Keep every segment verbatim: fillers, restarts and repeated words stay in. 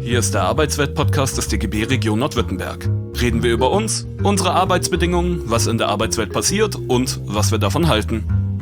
Hier ist der Arbeitswelt-Podcast des D G B Region Nordwürttemberg. Reden wir über uns, unsere Arbeitsbedingungen, was in der Arbeitswelt passiert und was wir davon halten.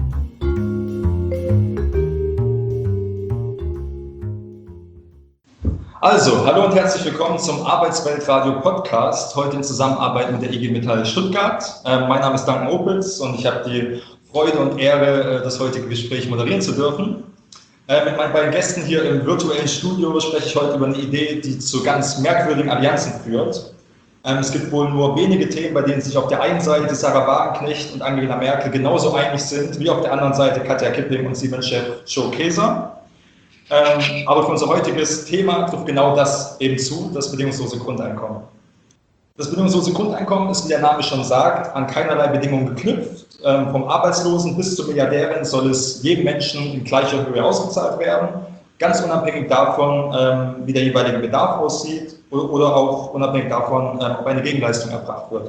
Also, hallo und herzlich willkommen zum Arbeitswelt-Radio-Podcast, heute in Zusammenarbeit mit der I G Metall Stuttgart. Äh, mein Name ist Duncan Opitz und ich habe die Freude und Ehre, das heutige Gespräch moderieren zu dürfen. Äh, mit meinen beiden Gästen hier im virtuellen Studio spreche ich heute über eine Idee, die zu ganz merkwürdigen Allianzen führt. Ähm, es gibt wohl nur wenige Themen, bei denen sich auf der einen Seite Sarah Wagenknecht und Angela Merkel genauso einig sind, wie auf der anderen Seite Katja Kipping und Siemens-Chef Joe Kaeser. Ähm, aber für unser heutiges Thema trifft genau das eben zu, das bedingungslose Grundeinkommen. Das bedingungslose Grundeinkommen ist, wie der Name schon sagt, an keinerlei Bedingungen geknüpft. Ähm, vom Arbeitslosen bis zur Milliardärin soll es jedem Menschen in gleicher Höhe ausgezahlt werden, ganz unabhängig davon, ähm, wie der jeweilige Bedarf aussieht oder auch unabhängig davon, ähm, ob eine Gegenleistung erbracht wird.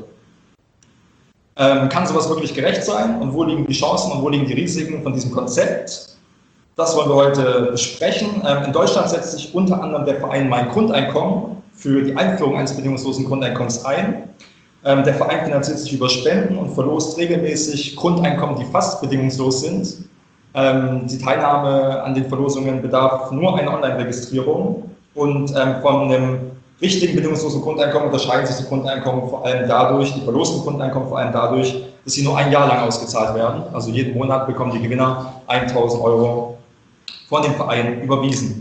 Ähm, kann sowas wirklich gerecht sein und wo liegen die Chancen und wo liegen die Risiken von diesem Konzept? Das wollen wir heute besprechen. Ähm, in Deutschland setzt sich unter anderem der Verein Mein Grundeinkommen für die Einführung eines bedingungslosen Grundeinkommens ein. Ähm, der Verein finanziert sich über Spenden und verlost regelmäßig Grundeinkommen, die fast bedingungslos sind. Ähm, die Teilnahme an den Verlosungen bedarf nur einer Online-Registrierung und ähm, von einem richtigen bedingungslosen Grundeinkommen unterscheiden sich die Grundeinkommen vor allem dadurch, die verlosten Grundeinkommen vor allem dadurch, dass sie nur ein Jahr lang ausgezahlt werden. Also jeden Monat bekommen die Gewinner tausend Euro von dem Verein überwiesen.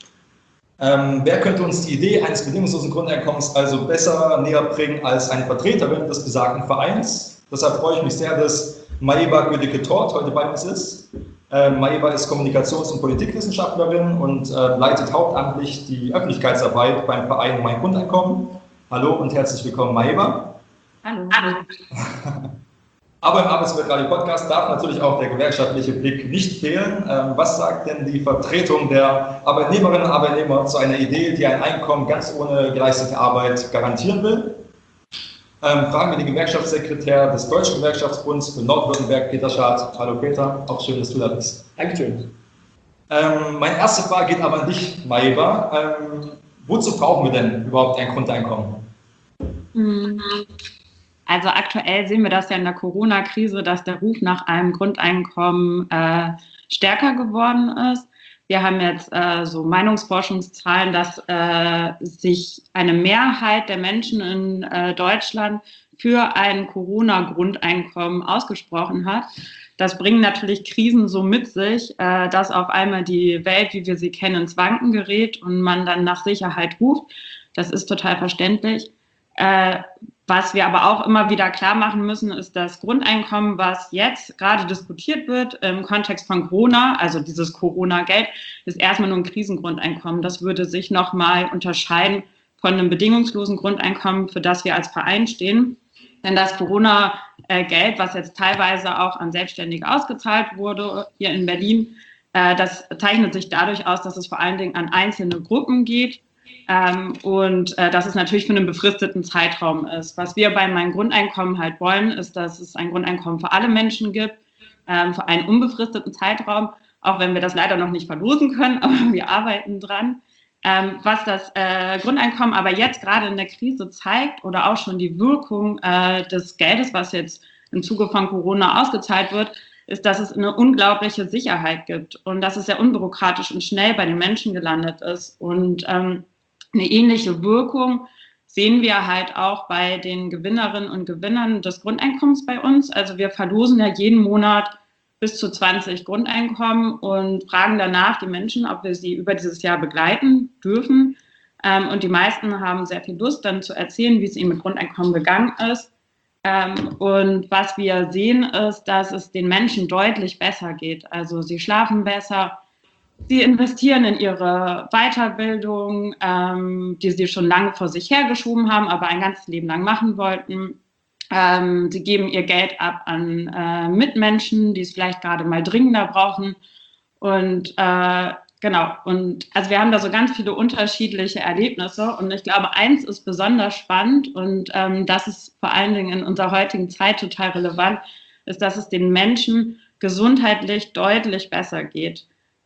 Ähm, wer könnte uns die Idee eines bedingungslosen Grundeinkommens also besser näher bringen als eine Vertreterin des besagten Vereins? Deshalb freue ich mich sehr, dass Maeva Gödecke-Tort heute bei uns ist. Ähm, Maeva ist Kommunikations- und Politikwissenschaftlerin und äh, leitet hauptamtlich die Öffentlichkeitsarbeit beim Verein Mein Grundeinkommen. Hallo und herzlich willkommen, Maeva. Hallo. Aber im Arbeitswelt-Radio-Podcast darf natürlich auch der gewerkschaftliche Blick nicht fehlen. Ähm, was sagt denn die Vertretung der Arbeitnehmerinnen und Arbeitnehmer zu einer Idee, die ein Einkommen ganz ohne geleistete Arbeit garantieren will? Ähm, fragen wir den Gewerkschaftssekretär des Deutschen Gewerkschaftsbunds für Nordwürttemberg, Peter Schad. Hallo Peter, auch schön, dass du da bist. Dankeschön. Ähm, meine erste Frage geht aber an dich, Maeva. Ähm, wozu brauchen wir denn überhaupt ein Grundeinkommen? Mhm. Also aktuell sehen wir das ja in der Corona-Krise, dass der Ruf nach einem Grundeinkommen äh, stärker geworden ist. Wir haben jetzt äh, so Meinungsforschungszahlen, dass äh, sich eine Mehrheit der Menschen in äh, Deutschland für ein Corona-Grundeinkommen ausgesprochen hat. Das bringen natürlich Krisen so mit sich, äh, dass auf einmal die Welt, wie wir sie kennen, ins Wanken gerät und man dann nach Sicherheit ruft. Das ist total verständlich. Äh, Was wir aber auch immer wieder klar machen müssen, ist das Grundeinkommen, was jetzt gerade diskutiert wird im Kontext von Corona, also dieses Corona-Geld, ist erstmal nur ein Krisengrundeinkommen. Das würde sich nochmal unterscheiden von einem bedingungslosen Grundeinkommen, für das wir als Verein stehen. Denn das Corona-Geld, was jetzt teilweise auch an Selbstständige ausgezahlt wurde, hier in Berlin, das zeichnet sich dadurch aus, dass es vor allen Dingen an einzelne Gruppen geht. Ähm, und äh, dass es natürlich für einen befristeten Zeitraum ist. Was wir bei meinem Grundeinkommen halt wollen, ist, dass es ein Grundeinkommen für alle Menschen gibt, ähm, für einen unbefristeten Zeitraum, auch wenn wir das leider noch nicht verlosen können, aber wir arbeiten dran. Ähm, was das äh, Grundeinkommen aber jetzt gerade in der Krise zeigt oder auch schon die Wirkung äh, des Geldes, was jetzt im Zuge von Corona ausgezahlt wird, ist, dass es eine unglaubliche Sicherheit gibt und dass es sehr unbürokratisch und schnell bei den Menschen gelandet ist. Und ähm, eine ähnliche Wirkung sehen wir halt auch bei den Gewinnerinnen und Gewinnern des Grundeinkommens bei uns. Also wir verlosen ja jeden Monat bis zu zwanzig Grundeinkommen und fragen danach die Menschen, ob wir sie über dieses Jahr begleiten dürfen. Und die meisten haben sehr viel Lust, dann zu erzählen, wie es ihnen mit Grundeinkommen gegangen ist. Und was wir sehen, ist, dass es den Menschen deutlich besser geht. Also sie schlafen besser. Sie investieren in ihre Weiterbildung, ähm, die sie schon lange vor sich hergeschoben haben, aber ein ganzes Leben lang machen wollten. Ähm, sie geben ihr Geld ab an äh, Mitmenschen, die es vielleicht gerade mal dringender brauchen. Und äh, genau, und also wir haben da so ganz viele unterschiedliche Erlebnisse. Und ich glaube, eins ist besonders spannend und ähm, das ist vor allen Dingen in unserer heutigen Zeit total relevant, ist, dass es den Menschen gesundheitlich deutlich besser geht.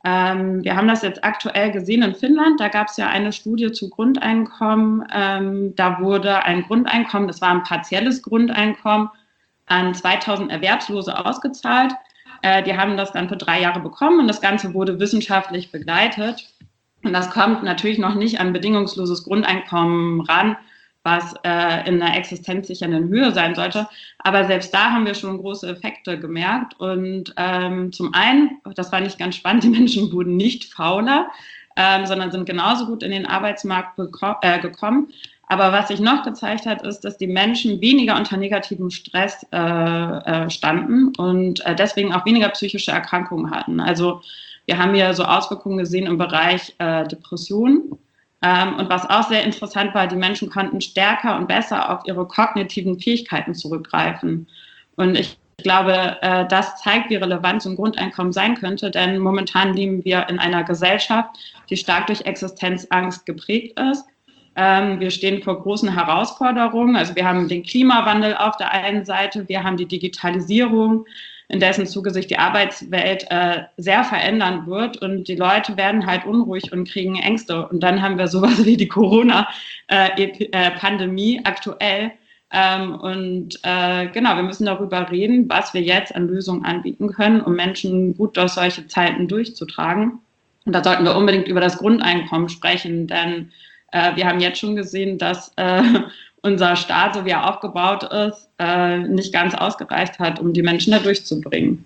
Ähm, wir haben das jetzt aktuell gesehen in Finnland. Da gab es ja eine Studie zu Grundeinkommen. Ähm, da wurde ein Grundeinkommen, das war ein partielles Grundeinkommen, an zweitausend Erwerbslose ausgezahlt. Äh, die haben das dann für drei Jahre bekommen und das Ganze wurde wissenschaftlich begleitet. Und das kommt natürlich noch nicht an bedingungsloses Grundeinkommen ran, was äh, in einer existenzsichernden Höhe sein sollte. Aber selbst da haben wir schon große Effekte gemerkt. Und ähm, zum einen, das war nicht ganz spannend, die Menschen wurden nicht fauler, ähm, sondern sind genauso gut in den Arbeitsmarkt beko- äh, gekommen. Aber was sich noch gezeigt hat, ist, dass die Menschen weniger unter negativem Stress äh, äh, standen und äh, deswegen auch weniger psychische Erkrankungen hatten. Also wir haben hier so Auswirkungen gesehen im Bereich äh, Depressionen. Ähm, und was auch sehr interessant war, die Menschen konnten stärker und besser auf ihre kognitiven Fähigkeiten zurückgreifen. Und ich glaube, äh, das zeigt, wie relevant so ein Grundeinkommen sein könnte, denn momentan leben wir in einer Gesellschaft, die stark durch Existenzangst geprägt ist. Ähm, wir stehen vor großen Herausforderungen. Also wir haben den Klimawandel auf der einen Seite, wir haben die Digitalisierung, in dessen Zuge sich die Arbeitswelt äh, sehr verändern wird und die Leute werden halt unruhig und kriegen Ängste. Und dann haben wir sowas wie die Corona-Pandemie äh, aktuell. Ähm, und äh, genau, wir müssen darüber reden, was wir jetzt an Lösungen anbieten können, um Menschen gut durch solche Zeiten durchzutragen. Und da sollten wir unbedingt über das Grundeinkommen sprechen, denn äh, wir haben jetzt schon gesehen, dass äh, unser Staat, so wie er aufgebaut ist, äh, nicht ganz ausgereicht hat, um die Menschen da durchzubringen.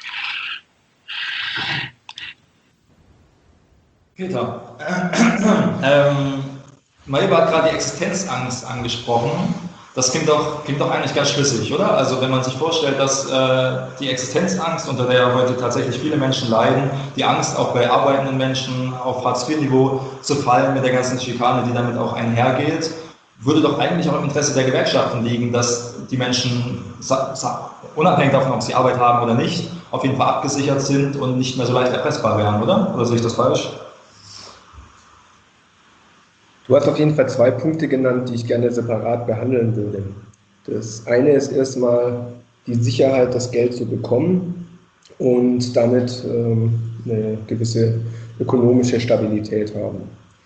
Peter, ähm, Maeva hat gerade die Existenzangst angesprochen. Das klingt doch, klingt doch eigentlich ganz schlüssig, oder? Also wenn man sich vorstellt, dass äh, die Existenzangst, unter der heute tatsächlich viele Menschen leiden, die Angst auch bei arbeitenden Menschen auf Hartz vier Niveau zu fallen mit der ganzen Schikane, die damit auch einhergeht, würde doch eigentlich auch im Interesse der Gewerkschaften liegen, dass die Menschen, unabhängig davon, ob sie Arbeit haben oder nicht, auf jeden Fall abgesichert sind und nicht mehr so leicht erpressbar werden, oder? Oder sehe ich das falsch? Du hast auf jeden Fall zwei Punkte genannt, die ich gerne separat behandeln würde. Das eine ist erstmal die Sicherheit, das Geld zu bekommen und damit ähm, eine gewisse ökonomische Stabilität haben.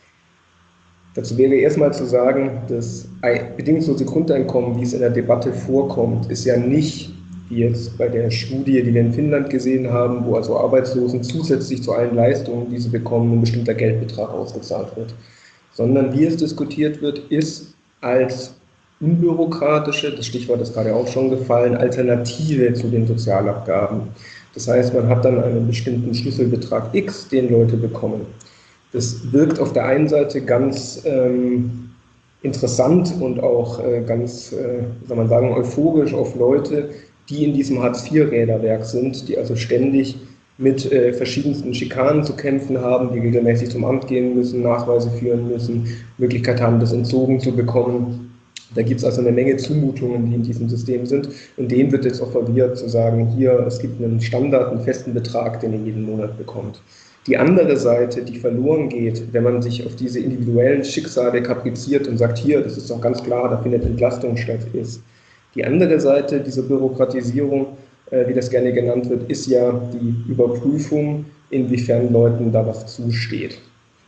Dazu wäre erstmal zu sagen, das bedingungslose Grundeinkommen, wie es in der Debatte vorkommt, ist ja nicht, wie jetzt bei der Studie, die wir in Finnland gesehen haben, wo also Arbeitslosen zusätzlich zu allen Leistungen, die sie bekommen, ein bestimmter Geldbetrag ausgezahlt wird. Sondern wie es diskutiert wird, ist als unbürokratische, das Stichwort ist gerade auch schon gefallen, Alternative zu den Sozialabgaben. Das heißt, man hat dann einen bestimmten Schlüsselbetrag X, den Leute bekommen. Das wirkt auf der einen Seite ganz ähm, interessant und auch äh, ganz, äh, soll man sagen, euphorisch auf Leute, die in diesem Hartz vier Räderwerk sind, die also ständig mit äh, verschiedensten Schikanen zu kämpfen haben, die regelmäßig zum Amt gehen müssen, Nachweise führen müssen, Möglichkeit haben, das entzogen zu bekommen. Da gibt es also eine Menge Zumutungen, die in diesem System sind. Und denen wird jetzt offeriert, zu sagen, hier, es gibt einen Standard, einen festen Betrag, den ihr jeden Monat bekommt. Die andere Seite, die verloren geht, wenn man sich auf diese individuellen Schicksale kapriziert und sagt, hier, das ist doch ganz klar, da findet Entlastung statt, ist. Die andere Seite dieser Bürokratisierung, äh, wie das gerne genannt wird, ist ja die Überprüfung, inwiefern Leuten da was zusteht.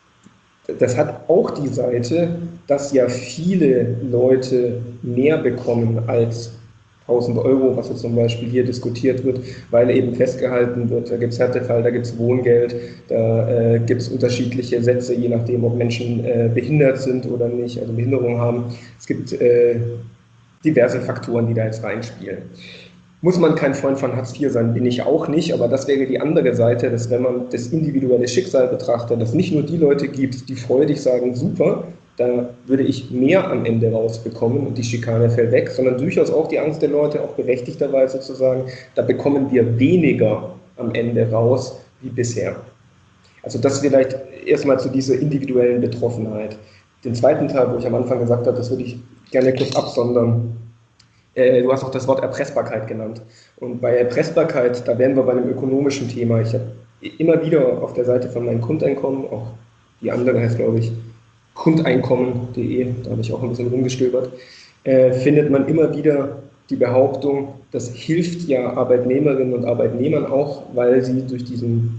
Das hat auch die Seite, dass ja viele Leute mehr bekommen als tausend Euro, was jetzt zum Beispiel hier diskutiert wird, weil eben festgehalten wird, da gibt es Härtefall, da gibt es Wohngeld, da äh, gibt es unterschiedliche Sätze, je nachdem, ob Menschen äh, behindert sind oder nicht, also Behinderung haben. Es gibt äh, diverse Faktoren, die da jetzt reinspielen. Muss man kein Freund von Hartz vier sein, bin ich auch nicht, aber das wäre die andere Seite, dass wenn man das individuelle Schicksal betrachtet, dass nicht nur die Leute gibt, die freudig sagen, super, da würde ich mehr am Ende rausbekommen und die Schikane fällt weg, sondern durchaus auch die Angst der Leute, auch berechtigterweise zu sagen, da bekommen wir weniger am Ende raus wie bisher. Also das vielleicht erstmal zu dieser individuellen Betroffenheit. Den zweiten Teil, wo ich am Anfang gesagt habe, das würde ich gerne kurz absondern. Äh, du hast auch das Wort Erpressbarkeit genannt. Und bei Erpressbarkeit, da wären wir bei einem ökonomischen Thema. Ich habe immer wieder auf der Seite von meinem Grundeinkommen, auch die andere heißt, glaube ich, Grundeinkommen punkt de, da habe ich auch ein bisschen rumgestöbert, äh, findet man immer wieder die Behauptung, das hilft ja Arbeitnehmerinnen und Arbeitnehmern auch, weil sie durch diesen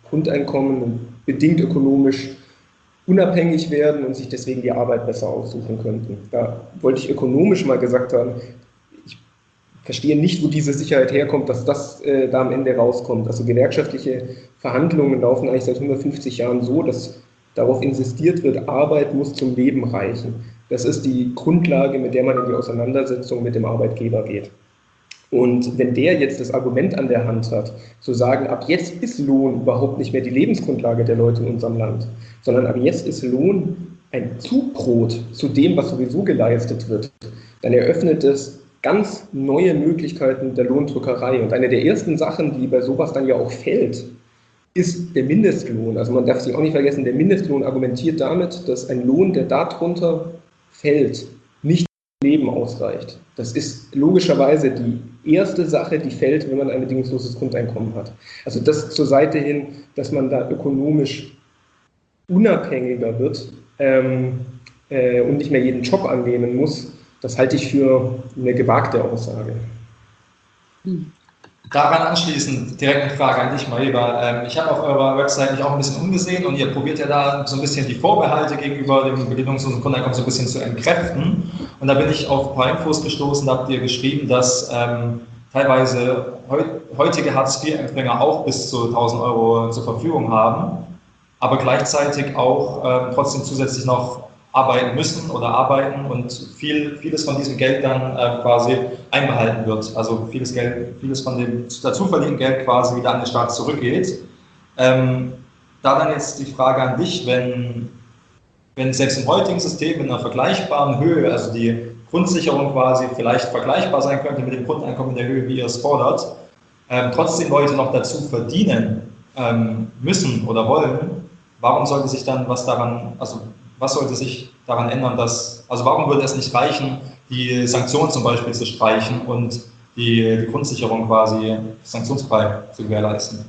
Grundeinkommen bedingt ökonomisch unabhängig werden und sich deswegen die Arbeit besser aussuchen könnten. Da wollte ich ökonomisch mal gesagt haben, ich verstehe nicht, wo diese Sicherheit herkommt, dass das äh, da am Ende rauskommt. Also gewerkschaftliche Verhandlungen laufen eigentlich seit hundertfünfzig Jahren so, dass darauf insistiert wird, Arbeit muss zum Leben reichen. Das ist die Grundlage, mit der man in die Auseinandersetzung mit dem Arbeitgeber geht. Und wenn der jetzt das Argument an der Hand hat, zu sagen, ab jetzt ist Lohn überhaupt nicht mehr die Lebensgrundlage der Leute in unserem Land, sondern ab jetzt ist Lohn ein Zubrot zu dem, was sowieso geleistet wird, dann eröffnet es ganz neue Möglichkeiten der Lohndrückerei. Und eine der ersten Sachen, die bei sowas dann ja auch fällt, ist der Mindestlohn. Also man darf sich auch nicht vergessen, der Mindestlohn argumentiert damit, dass ein Lohn, der darunter fällt, nicht zum Leben ausreicht. Das ist logischerweise die erste Sache, die fällt, wenn man ein bedingungsloses Grundeinkommen hat. Also das zur Seite hin, dass man da ökonomisch unabhängiger wird ähm, äh, und nicht mehr jeden Job annehmen muss, das halte ich für eine gewagte Aussage. Hm. Daran anschließend direkt eine Frage an dich, Mariba. Ähm, ich habe auf eurer Website mich auch ein bisschen umgesehen und ihr probiert ja da so ein bisschen die Vorbehalte gegenüber dem bedingungslosen Grundeinkommen so ein bisschen zu entkräften. Und da bin ich auf ein paar Infos gestoßen, da habt ihr geschrieben, dass ähm, teilweise heu heutige Hartz vier Empfänger auch bis zu tausend Euro zur Verfügung haben, aber gleichzeitig auch ähm, trotzdem zusätzlich noch arbeiten müssen oder arbeiten und viel, vieles von diesem Geld dann äh, quasi einbehalten wird. Also vieles Geld, vieles von dem dazu verdienten Geld quasi wieder an den Staat zurückgeht. Ähm, da dann jetzt die Frage an dich, wenn, wenn selbst im heutigen System in einer vergleichbaren Höhe, also die Grundsicherung quasi vielleicht vergleichbar sein könnte mit dem Grundeinkommen in der Höhe, wie ihr es fordert, ähm, trotzdem Leute noch dazu verdienen ähm, müssen oder wollen, warum sollte sich dann was daran, also was sollte sich daran ändern, dass, also warum würde es nicht reichen, die Sanktionen zum Beispiel zu streichen und die, die Grundsicherung quasi sanktionsfrei zu gewährleisten?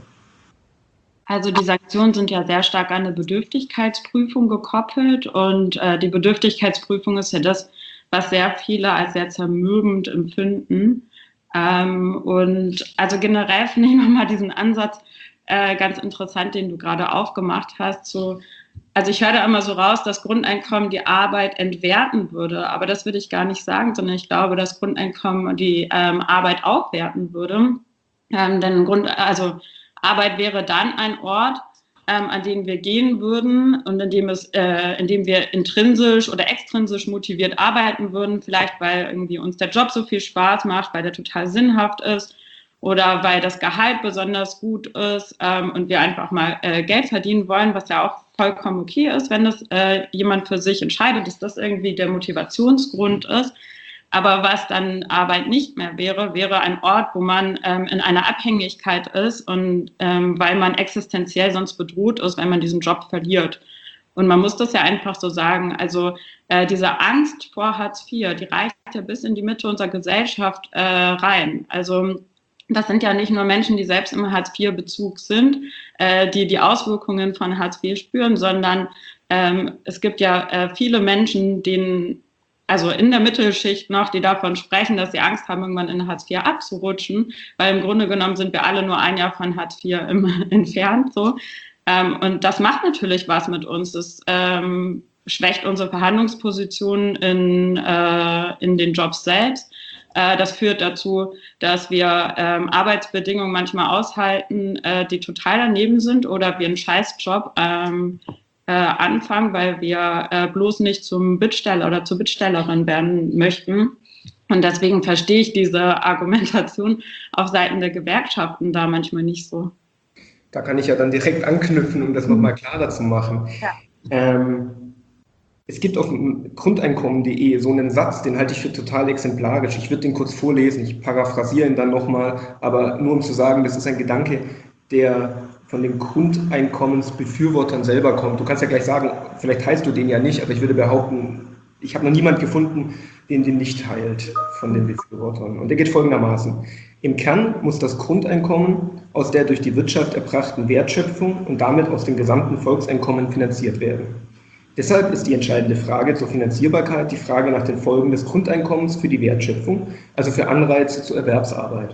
Also die Sanktionen sind ja sehr stark an eine Bedürftigkeitsprüfung gekoppelt und äh, die Bedürftigkeitsprüfung ist ja das, was sehr viele als sehr zermürbend empfinden. Ähm, und also generell finde ich nochmal diesen Ansatz äh, ganz interessant, den du gerade aufgemacht hast, so. Also ich höre da immer so raus, dass Grundeinkommen die Arbeit entwerten würde, aber das würde ich gar nicht sagen, sondern ich glaube, dass Grundeinkommen die ähm, Arbeit aufwerten würde. Ähm, denn Grund, also Arbeit wäre dann ein Ort, ähm, an den wir gehen würden und in dem, es, äh, in dem wir intrinsisch oder extrinsisch motiviert arbeiten würden, vielleicht weil irgendwie uns der Job so viel Spaß macht, weil der total sinnhaft ist oder weil das Gehalt besonders gut ist ähm, und wir einfach mal äh, Geld verdienen wollen, was ja auch vollkommen okay ist, wenn das äh, jemand für sich entscheidet, dass das irgendwie der Motivationsgrund ist. Aber was dann Arbeit nicht mehr wäre, wäre ein Ort, wo man ähm, in einer Abhängigkeit ist und ähm, weil man existenziell sonst bedroht ist, wenn man diesen Job verliert. Und man muss das ja einfach so sagen, also äh, diese Angst vor Hartz vier, die reicht ja bis in die Mitte unserer Gesellschaft äh, rein. Also das sind ja nicht nur Menschen, die selbst im Hartz vier Bezug sind, äh, die die Auswirkungen von Hartz vier spüren, sondern ähm, es gibt ja äh, viele Menschen, denen, also in der Mittelschicht noch, die davon sprechen, dass sie Angst haben, irgendwann in Hartz vier abzurutschen, weil im Grunde genommen sind wir alle nur ein Jahr von Hartz vier im, entfernt. So. Ähm, und das macht natürlich was mit uns. Das ähm, schwächt unsere Verhandlungsposition in, äh, in den Jobs selbst. Das führt dazu, dass wir ähm, Arbeitsbedingungen manchmal aushalten, äh, die total daneben sind oder wir einen Scheißjob ähm, äh, anfangen, weil wir äh, bloß nicht zum Bittsteller oder zur Bittstellerin werden möchten. Und deswegen verstehe ich diese Argumentation auf Seiten der Gewerkschaften da manchmal nicht so. Da kann ich ja dann direkt anknüpfen, um das nochmal klarer zu machen. Ja. Ähm, Es gibt auf Grundeinkommen punkt de so einen Satz, den halte ich für total exemplarisch. Ich würde den kurz vorlesen, ich paraphrasiere ihn dann nochmal, aber nur um zu sagen, das ist ein Gedanke, der von den Grundeinkommensbefürwortern selber kommt. Du kannst ja gleich sagen, vielleicht teilst du den ja nicht, aber ich würde behaupten, ich habe noch niemanden gefunden, den den nicht teilt von den Befürwortern. Und der geht folgendermaßen. Im Kern muss das Grundeinkommen aus der durch die Wirtschaft erbrachten Wertschöpfung und damit aus dem gesamten Volkseinkommen finanziert werden. Deshalb ist die entscheidende Frage zur Finanzierbarkeit die Frage nach den Folgen des Grundeinkommens für die Wertschöpfung, also für Anreize zur Erwerbsarbeit.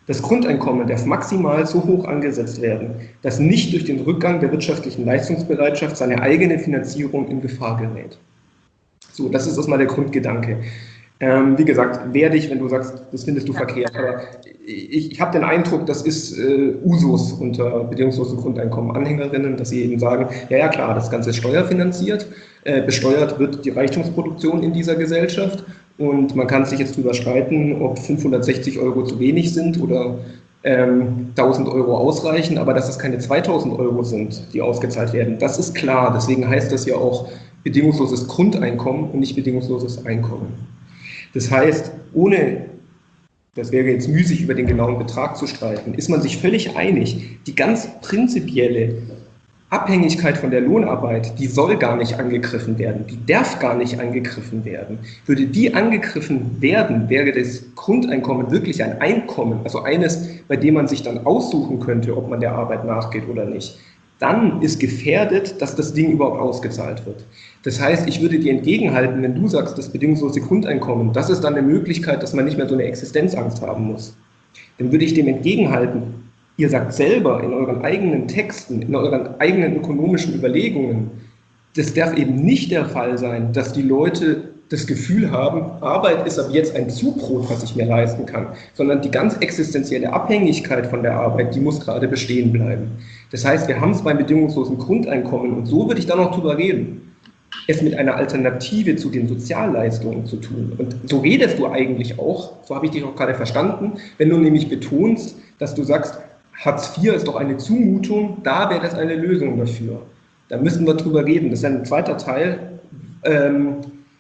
Das Grundeinkommen darf maximal so hoch angesetzt werden, dass nicht durch den Rückgang der wirtschaftlichen Leistungsbereitschaft seine eigene Finanzierung in Gefahr gerät. So, das ist erstmal der Grundgedanke. Ähm, wie gesagt, wehr dich, wenn du sagst, das findest du ja verkehrt. Aber ich, ich habe den Eindruck, das ist äh, Usus unter bedingungslosem Grundeinkommen Anhängerinnen, dass sie eben sagen, ja, ja klar, das Ganze ist steuerfinanziert, äh, besteuert wird die Reichtumsproduktion in dieser Gesellschaft und man kann sich jetzt darüber streiten, ob fünfhundertsechzig Euro zu wenig sind oder ähm, tausend Euro ausreichen, aber dass es keine zweitausend Euro sind, die ausgezahlt werden, das ist klar. Deswegen heißt das ja auch bedingungsloses Grundeinkommen und nicht bedingungsloses Einkommen. Das heißt, ohne, das wäre jetzt müßig, über den genauen Betrag zu streiten, ist man sich völlig einig, die ganz prinzipielle Abhängigkeit von der Lohnarbeit, die soll gar nicht angegriffen werden, die darf gar nicht angegriffen werden. Würde die angegriffen werden, wäre das Grundeinkommen wirklich ein Einkommen, also eines, bei dem man sich dann aussuchen könnte, ob man der Arbeit nachgeht oder nicht. Dann ist gefährdet, dass das Ding überhaupt ausgezahlt wird. Das heißt, ich würde dir entgegenhalten, wenn du sagst, das bedingungslose Grundeinkommen, das ist dann eine Möglichkeit, dass man nicht mehr so eine Existenzangst haben muss. Dann würde ich dem entgegenhalten, ihr sagt selber in euren eigenen Texten, in euren eigenen ökonomischen Überlegungen, das darf eben nicht der Fall sein, dass die Leute das Gefühl haben, Arbeit ist ab jetzt ein Zubrot, was ich mir leisten kann, sondern die ganz existenzielle Abhängigkeit von der Arbeit, die muss gerade bestehen bleiben. Das heißt, wir haben es beim bedingungslosen Grundeinkommen, und so würde ich dann noch drüber reden, es mit einer Alternative zu den Sozialleistungen zu tun. Und so redest du eigentlich auch, so habe ich dich auch gerade verstanden, wenn du nämlich betonst, dass du sagst, Hartz vier ist doch eine Zumutung, da wäre das eine Lösung dafür. Da müssen wir drüber reden. Das ist ein zweiter Teil, ähm,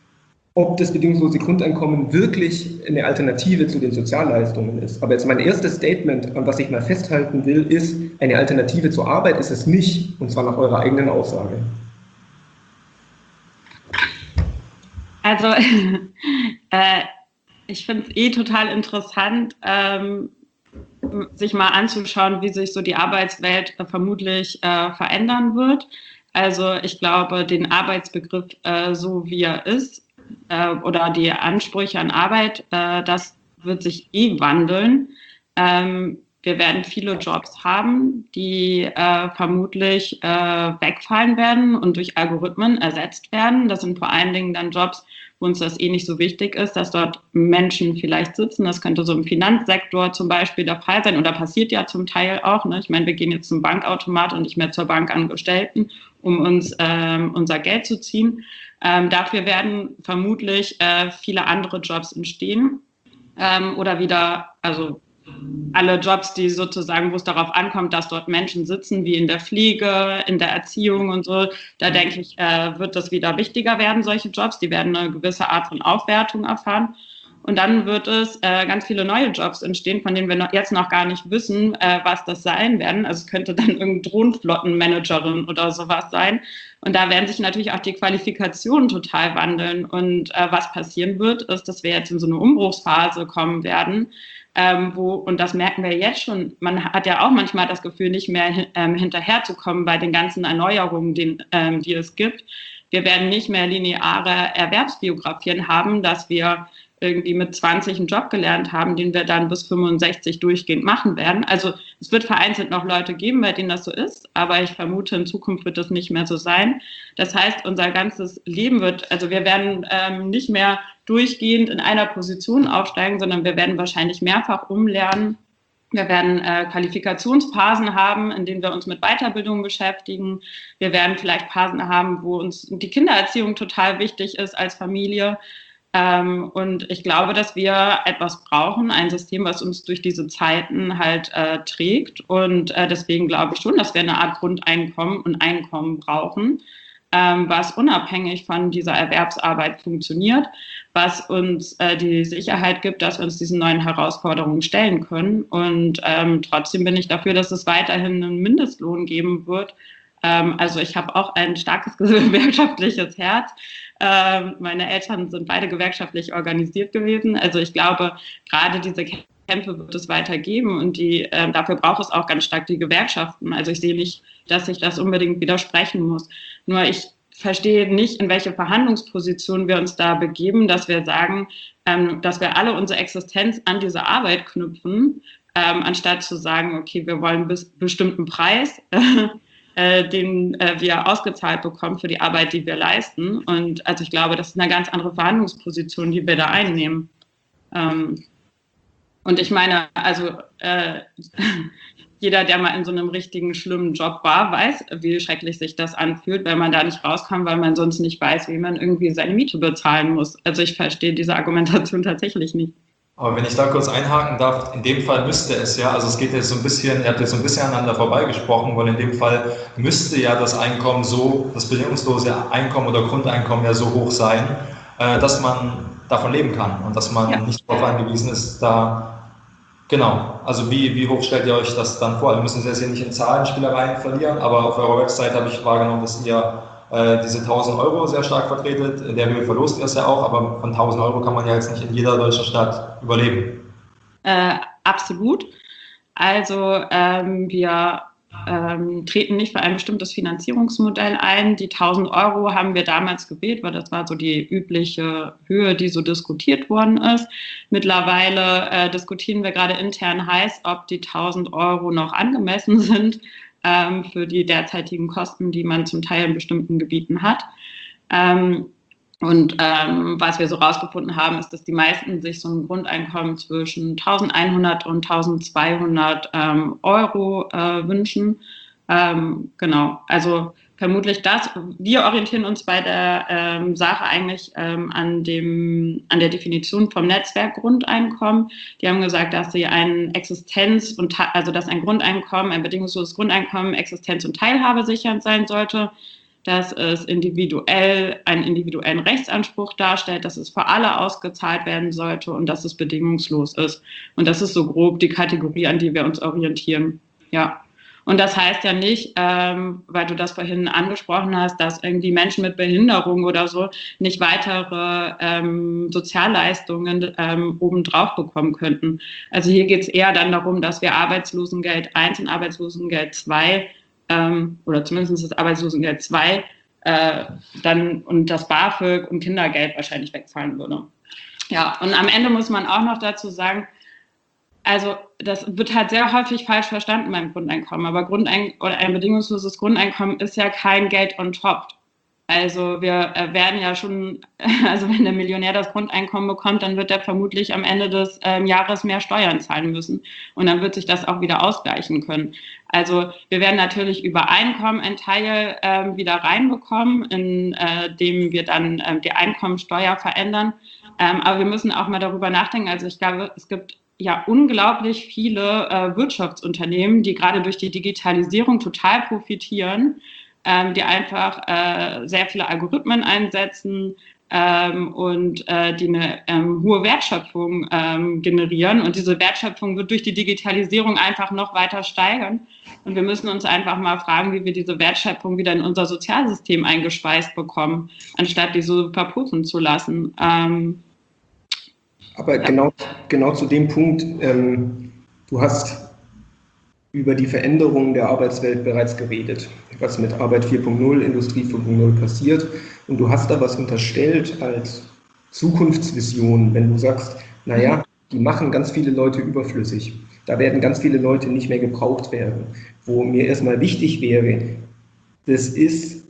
ob das bedingungslose Grundeinkommen wirklich eine Alternative zu den Sozialleistungen ist. Aber jetzt mein erstes Statement, an was ich mal festhalten will, ist, eine Alternative zur Arbeit ist es nicht, und zwar nach eurer eigenen Aussage. Also, äh, ich finde es eh total interessant, ähm, sich mal anzuschauen, wie sich so die Arbeitswelt äh, vermutlich äh, verändern wird. Also ich glaube, den Arbeitsbegriff äh, so wie er ist, oder die Ansprüche an Arbeit, äh, das wird sich eh wandeln. Ähm, wir werden viele Jobs haben, die äh, vermutlich äh, wegfallen werden und durch Algorithmen ersetzt werden. Das sind vor allen Dingen dann Jobs, wo uns das eh nicht so wichtig ist, dass dort Menschen vielleicht sitzen. Das könnte so im Finanzsektor zum Beispiel der Fall sein oder passiert ja zum Teil auch. Ne? Ich meine, wir gehen jetzt zum Bankautomat und nicht mehr zur Bankangestellten, um uns ähm, unser Geld zu ziehen. Ähm, dafür werden vermutlich äh, viele andere Jobs entstehen ähm, oder wieder, also alle Jobs, die sozusagen, wo es darauf ankommt, dass dort Menschen sitzen, wie in der Pflege, in der Erziehung und so, da denke ich, äh, wird das wieder wichtiger werden, solche Jobs, die werden eine gewisse Art von Aufwertung erfahren. Und dann wird es äh, ganz viele neue Jobs entstehen, von denen wir noch, jetzt noch gar nicht wissen, äh, was das sein werden. Also es könnte dann irgendeine Drohnenflottenmanagerin oder sowas sein. Und da werden sich natürlich auch die Qualifikationen total wandeln. Und äh, was passieren wird, ist, dass wir jetzt in so eine Umbruchsphase kommen werden, ähm, wo, und das merken wir jetzt schon, man hat ja auch manchmal das Gefühl, nicht mehr ähm, hinterherzukommen bei den ganzen Erneuerungen, den, ähm, die es gibt. Wir werden nicht mehr lineare Erwerbsbiografien haben, dass wir irgendwie mit zwanzig einen Job gelernt haben, den wir dann bis fünfundsechzig durchgehend machen werden. Also es wird vereinzelt noch Leute geben, bei denen das so ist, aber ich vermute, in Zukunft wird das nicht mehr so sein. Das heißt, unser ganzes Leben wird, also wir werden ähm, nicht mehr durchgehend in einer Position aufsteigen, sondern wir werden wahrscheinlich mehrfach umlernen. Wir werden äh, Qualifikationsphasen haben, in denen wir uns mit Weiterbildung beschäftigen. Wir werden vielleicht Phasen haben, wo uns die Kindererziehung total wichtig ist als Familie. Ähm, und ich glaube, dass wir etwas brauchen, ein System, was uns durch diese Zeiten halt äh, trägt. Und äh, deswegen glaube ich schon, dass wir eine Art Grundeinkommen und Einkommen brauchen, ähm, was unabhängig von dieser Erwerbsarbeit funktioniert, was uns äh, die Sicherheit gibt, dass wir uns diesen neuen Herausforderungen stellen können. Und ähm, trotzdem bin ich dafür, dass es weiterhin einen Mindestlohn geben wird. Ähm, also ich habe auch ein starkes gewerkschaftliches Herz. Ähm, meine Eltern sind beide gewerkschaftlich organisiert gewesen. Also ich glaube, gerade diese Kämpfe wird es weitergeben und die, äh, dafür braucht es auch ganz stark die Gewerkschaften. Also ich sehe nicht, dass sich das unbedingt widersprechen muss. Nur ich verstehe nicht, in welche Verhandlungsposition wir uns da begeben, dass wir sagen, ähm, dass wir alle unsere Existenz an diese Arbeit knüpfen, ähm, anstatt zu sagen, okay, wir wollen einen bestimmten Preis, äh, den äh, wir ausgezahlt bekommen für die Arbeit, die wir leisten. Und also ich glaube, das ist eine ganz andere Verhandlungsposition, die wir da einnehmen. Ähm, und ich meine, also äh, jeder, der mal in so einem richtigen schlimmen Job war, weiß, wie schrecklich sich das anfühlt, wenn man da nicht rauskommt, weil man sonst nicht weiß, wie man irgendwie seine Miete bezahlen muss. Also ich verstehe diese Argumentation tatsächlich nicht. Aber wenn ich da kurz einhaken darf, in dem Fall müsste es ja, also es geht jetzt so ein bisschen, ihr habt jetzt so ein bisschen aneinander vorbeigesprochen, weil in dem Fall müsste ja das Einkommen so, das bedingungslose Einkommen oder Grundeinkommen ja so hoch sein, dass man davon leben kann und dass man ja. nicht darauf angewiesen ist, da, genau, also wie, wie hoch stellt ihr euch das dann vor? Wir müssen es jetzt hier nicht in Zahlenspielereien verlieren, aber auf eurer Website habe ich wahrgenommen, dass ihr äh, diese tausend Euro sehr stark vertretet, in der Höhe verlost ihr es ja auch, aber von tausend Euro kann man ja jetzt nicht in jeder deutschen Stadt überleben. Äh, absolut, also ähm, wir Ähm, treten nicht für ein bestimmtes Finanzierungsmodell ein. Die tausend Euro haben wir damals gewählt, weil das war so die übliche Höhe, die so diskutiert worden ist. Mittlerweile äh, diskutieren wir gerade intern heiß, ob die tausend Euro noch angemessen sind ähm, für die derzeitigen Kosten, die man zum Teil in bestimmten Gebieten hat. Ähm, Und ähm, was wir so rausgefunden haben, ist, dass die meisten sich so ein Grundeinkommen zwischen eintausendeinhundert und eintausendzweihundert ähm, Euro äh, wünschen. Ähm, genau, also vermutlich das. Wir orientieren uns bei der ähm, Sache eigentlich ähm, an, dem, an der Definition vom Netzwerkgrundeinkommen. Die haben gesagt, dass sie ein Existenz- und also dass ein Grundeinkommen, ein bedingungsloses Grundeinkommen Existenz- und Teilhabe sichernd sein sollte, dass es individuell einen individuellen Rechtsanspruch darstellt, dass es für alle ausgezahlt werden sollte und dass es bedingungslos ist. Und das ist so grob die Kategorie, an die wir uns orientieren. Ja. Und das heißt ja nicht, ähm, weil du das vorhin angesprochen hast, dass irgendwie Menschen mit Behinderung oder so nicht weitere ähm, Sozialleistungen ähm, obendrauf bekommen könnten. Also hier geht es eher dann darum, dass wir Arbeitslosengeld eins und Arbeitslosengeld zwei Ähm, oder zumindest das Arbeitslosengeld zwei, äh, dann und das BAföG und Kindergeld wahrscheinlich wegfallen würde. Ja, und am Ende muss man auch noch dazu sagen, also das wird halt sehr häufig falsch verstanden beim Grundeinkommen, aber Grundein- oder ein bedingungsloses Grundeinkommen ist ja kein Geld on top. Also wir äh, werden ja schon, also wenn der Millionär das Grundeinkommen bekommt, dann wird er vermutlich am Ende des ähm, Jahres mehr Steuern zahlen müssen und dann wird sich das auch wieder ausgleichen können. Also wir werden natürlich über Einkommen einen Teil ähm, wieder reinbekommen, indem äh, wir dann äh, die Einkommensteuer verändern. Ähm, aber wir müssen auch mal darüber nachdenken. Also ich glaube, es gibt ja unglaublich viele äh, Wirtschaftsunternehmen, die gerade durch die Digitalisierung total profitieren, ähm, die einfach äh, sehr viele Algorithmen einsetzen, Ähm, und äh, die eine ähm, hohe Wertschöpfung ähm, generieren. Und diese Wertschöpfung wird durch die Digitalisierung einfach noch weiter steigern. Und wir müssen uns einfach mal fragen, wie wir diese Wertschöpfung wieder in unser Sozialsystem eingespeist bekommen, anstatt die so verpuffen zu lassen. Ähm, Aber ja. genau, genau zu dem Punkt, ähm, du hast über die Veränderungen der Arbeitswelt bereits geredet, was mit Arbeit vier Punkt null, Industrie vier Punkt null passiert. Und du hast da was unterstellt als Zukunftsvision, wenn du sagst, naja, die machen ganz viele Leute überflüssig. Da werden ganz viele Leute nicht mehr gebraucht werden. Wo mir erstmal wichtig wäre, das ist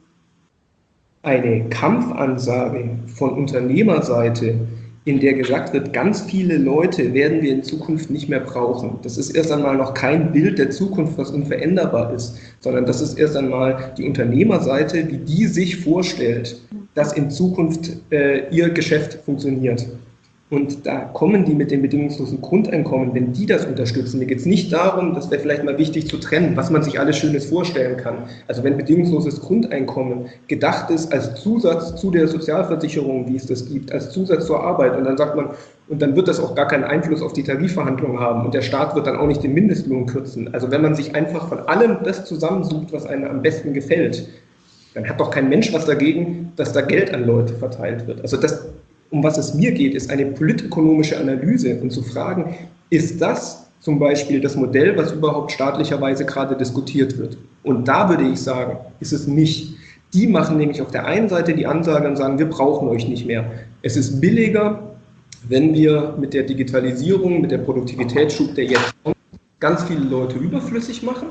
eine Kampfansage von Unternehmerseite, in der gesagt wird, ganz viele Leute werden wir in Zukunft nicht mehr brauchen. Das ist erst einmal noch kein Bild der Zukunft, was unveränderbar ist, sondern das ist erst einmal die Unternehmerseite, wie die sich vorstellt, dass in Zukunft äh, ihr Geschäft funktioniert. Und da kommen die mit dem bedingungslosen Grundeinkommen, wenn die das unterstützen. Mir geht es nicht darum, das wäre vielleicht mal wichtig zu trennen, was man sich alles Schönes vorstellen kann. Also wenn bedingungsloses Grundeinkommen gedacht ist als Zusatz zu der Sozialversicherung, wie es das gibt, als Zusatz zur Arbeit, und dann sagt man, und dann wird das auch gar keinen Einfluss auf die Tarifverhandlungen haben und der Staat wird dann auch nicht den Mindestlohn kürzen. Also wenn man sich einfach von allem das zusammensucht, was einem am besten gefällt, dann hat doch kein Mensch was dagegen, dass da Geld an Leute verteilt wird. Also das, um was es mir geht, ist eine politökonomische Analyse und zu fragen, ist das zum Beispiel das Modell, was überhaupt staatlicherweise gerade diskutiert wird? Und da würde ich sagen, ist es nicht. Die machen nämlich auf der einen Seite die Ansage und sagen, wir brauchen euch nicht mehr. Es ist billiger, wenn wir mit der Digitalisierung, mit der Produktivitätsschub, der jetzt kommt, ganz viele Leute überflüssig machen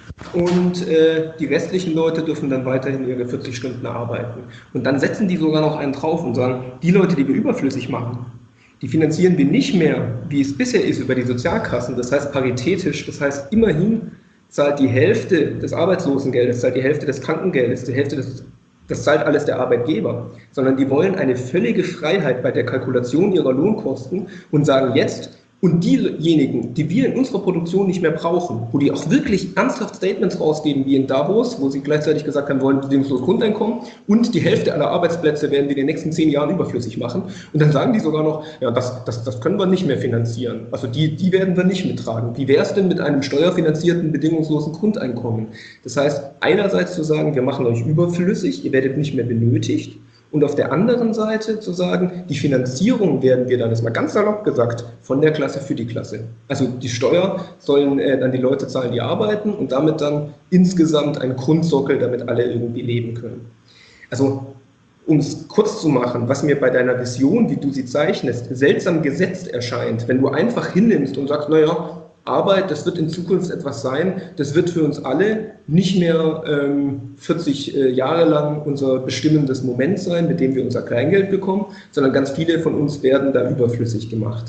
und äh, die restlichen Leute dürfen dann weiterhin ihre vierzig Stunden arbeiten. Und dann setzen die sogar noch einen drauf und sagen, die Leute, die wir überflüssig machen, die finanzieren wir nicht mehr, wie es bisher ist, über die Sozialkassen, das heißt paritätisch, das heißt immerhin zahlt die Hälfte des Arbeitslosengeldes, zahlt die Hälfte des Krankengeldes, die Hälfte des, das zahlt alles der Arbeitgeber, sondern die wollen eine völlige Freiheit bei der Kalkulation ihrer Lohnkosten und sagen jetzt, und diejenigen, die wir in unserer Produktion nicht mehr brauchen, wo die auch wirklich ernsthaft Statements rausgeben, wie in Davos, wo sie gleichzeitig gesagt haben, wollen bedingungsloses Grundeinkommen und die Hälfte aller Arbeitsplätze werden wir in den nächsten zehn Jahren überflüssig machen. Und dann sagen die sogar noch, ja, das, das, das können wir nicht mehr finanzieren. Also die, die werden wir nicht mittragen. Wie wäre es denn mit einem steuerfinanzierten bedingungslosen Grundeinkommen? Das heißt, einerseits zu sagen, wir machen euch überflüssig, ihr werdet nicht mehr benötigt. Und auf der anderen Seite zu sagen, die Finanzierung werden wir dann, das ist mal ganz salopp gesagt, von der Klasse für die Klasse. Also die Steuer sollen äh, dann die Leute zahlen, die arbeiten und damit dann insgesamt ein Grundsockel, damit alle irgendwie leben können. Also um es kurz zu machen, was mir bei deiner Vision, wie du sie zeichnest, seltsam gesetzt erscheint, wenn du einfach hinnimmst und sagst, naja, Arbeit, das wird in Zukunft etwas sein, das wird für uns alle nicht mehr ähm, vierzig äh, Jahre lang unser bestimmendes Moment sein, mit dem wir unser Kleingeld bekommen, sondern ganz viele von uns werden da überflüssig gemacht.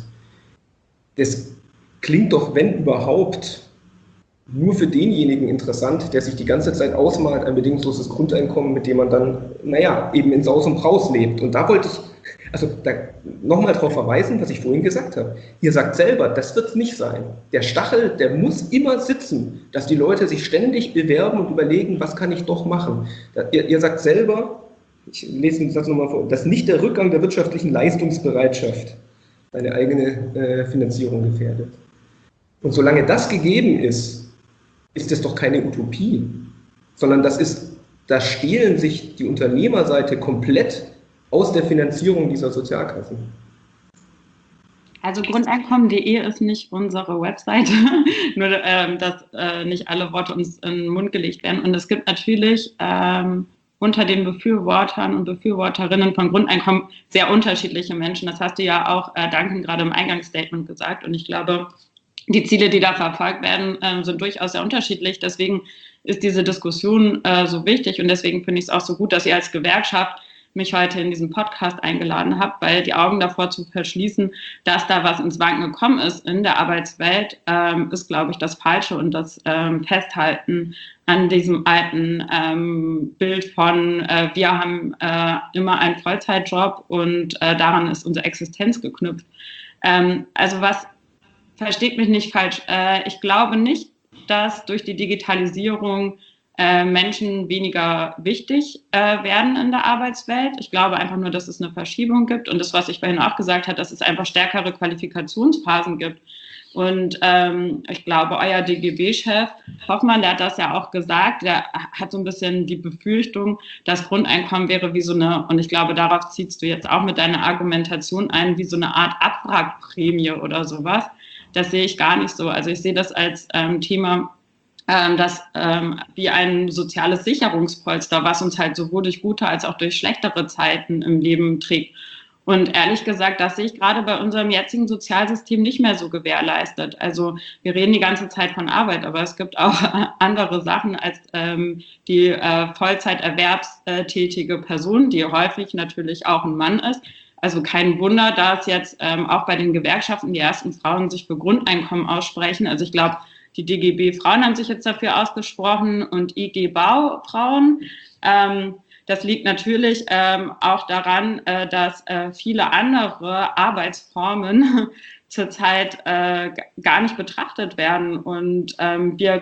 Das klingt doch, wenn überhaupt, nur für denjenigen interessant, der sich die ganze Zeit ausmalt, ein bedingungsloses Grundeinkommen, mit dem man dann, naja, eben in Saus und Braus lebt. Und da wollte ich Also da nochmal darauf verweisen, was ich vorhin gesagt habe. Ihr sagt selber, das wird es nicht sein. Der Stachel, der muss immer sitzen, dass die Leute sich ständig bewerben und überlegen, was kann ich doch machen. Da, ihr, ihr sagt selber, ich lese den Satz nochmal vor, dass nicht der Rückgang der wirtschaftlichen Leistungsbereitschaft deine eigene äh, Finanzierung gefährdet. Und solange das gegeben ist, ist es doch keine Utopie, sondern das ist, da stehlen sich die Unternehmerseite komplett aus der Finanzierung dieser Sozialkassen. Also Grundeinkommen punkt de ist nicht unsere Webseite, nur ähm, dass äh, nicht alle Worte uns in den Mund gelegt werden. Und es gibt natürlich ähm, unter den Befürwortern und Befürworterinnen von Grundeinkommen sehr unterschiedliche Menschen. Das hast du ja auch, äh, Duncan, gerade im Eingangsstatement gesagt. Und ich glaube, die Ziele, die da verfolgt werden, äh, sind durchaus sehr unterschiedlich. Deswegen ist diese Diskussion äh, so wichtig und deswegen finde ich es auch so gut, dass ihr als Gewerkschaft mich heute in diesen Podcast eingeladen habt, weil die Augen davor zu verschließen, dass da was ins Wanken gekommen ist in der Arbeitswelt, ähm, ist, glaube ich, das Falsche und das ähm, Festhalten an diesem alten ähm, Bild von äh, wir haben äh, immer einen Vollzeitjob und äh, daran ist unsere Existenz geknüpft. Ähm, also was, versteht mich nicht falsch, äh, ich glaube nicht, dass durch die Digitalisierung äh, Menschen weniger wichtig äh, werden in der Arbeitswelt. Ich glaube einfach nur, dass es eine Verschiebung gibt und das, was ich vorhin auch gesagt habe, dass es einfach stärkere Qualifikationsphasen gibt. Und ähm, ich glaube, euer D G B-Chef Hoffmann, der hat das ja auch gesagt, der hat so ein bisschen die Befürchtung, das Grundeinkommen wäre wie so eine, und ich glaube, darauf ziehst du jetzt auch mit deiner Argumentation ein, wie so eine Art Abwrackprämie oder sowas. Das sehe ich gar nicht so. Also ich sehe das als ähm, Thema, ähm, das ähm, wie ein soziales Sicherungspolster, was uns halt sowohl durch gute als auch durch schlechtere Zeiten im Leben trägt. Und ehrlich gesagt, das sehe ich gerade bei unserem jetzigen Sozialsystem nicht mehr so gewährleistet. Also wir reden die ganze Zeit von Arbeit, aber es gibt auch andere Sachen als ähm, die äh, Vollzeiterwerbstätige Person, die häufig natürlich auch ein Mann ist. Also kein Wunder, dass jetzt ähm, auch bei den Gewerkschaften die ersten Frauen sich für Grundeinkommen aussprechen. Also ich glaube, die D G B-Frauen haben sich jetzt dafür ausgesprochen und I G-Bau-Frauen. Ähm, Das liegt natürlich ähm, auch daran, äh, dass äh, viele andere Arbeitsformen zurzeit äh, gar nicht betrachtet werden. Und ähm, wir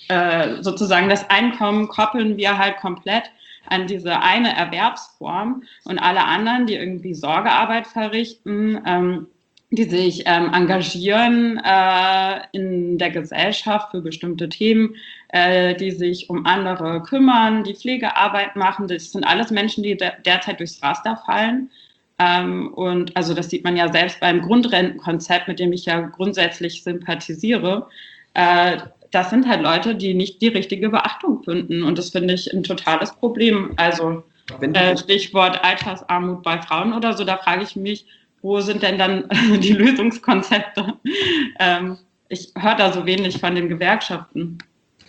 äh, sozusagen das Einkommen koppeln wir halt komplett an diese eine Erwerbsform und alle anderen, die irgendwie Sorgearbeit verrichten, ähm, die sich ähm, engagieren äh, in der Gesellschaft für bestimmte Themen, äh, die sich um andere kümmern, die Pflegearbeit machen. Das sind alles Menschen, die de- derzeit durchs Raster fallen. Ähm, und also das sieht man ja selbst beim Grundrentenkonzept, mit dem ich ja grundsätzlich sympathisiere. Äh, das sind halt Leute, die nicht die richtige Beachtung finden. Und das finde ich ein totales Problem. Also äh, Stichwort Altersarmut bei Frauen oder so, da frage ich mich, wo sind denn dann die Lösungskonzepte? Ähm, ich höre da so wenig von den Gewerkschaften.